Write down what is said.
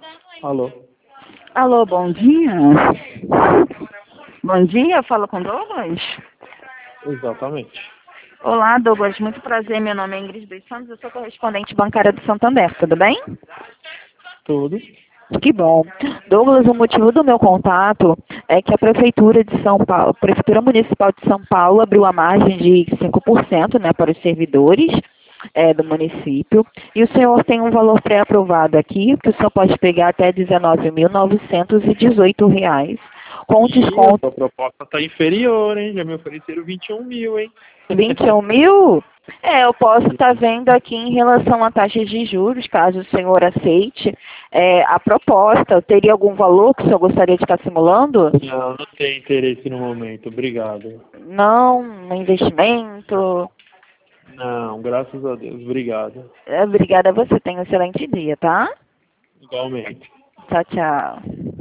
Alô? Alô, bom dia. Bom dia, fala com Douglas. Exatamente. Olá, Douglas, muito prazer. Meu nome é Ingrid dos Santos, eu sou correspondente bancária do Santander, tudo bem? Tudo. Que bom. Douglas, o motivo do meu contato é que a Prefeitura de São Paulo, a Prefeitura Municipal de São Paulo abriu a margem de 5%, né, para os servidores do município, e o senhor tem um valor pré-aprovado aqui, que o senhor pode pegar até R$ 19.918, com A desconto. sua proposta está inferior, hein? Já me ofereceram 21 mil, hein? 21 mil? Eu posso estar vendo aqui em relação à taxa de juros, caso o senhor aceite a proposta. Teria algum valor que o senhor gostaria de estar simulando? Não tenho interesse no momento. Obrigado. Não, no investimento. Não, graças a Deus. Obrigado. Obrigada a você. Tenha um excelente dia, tá? Igualmente. Tchau, tchau.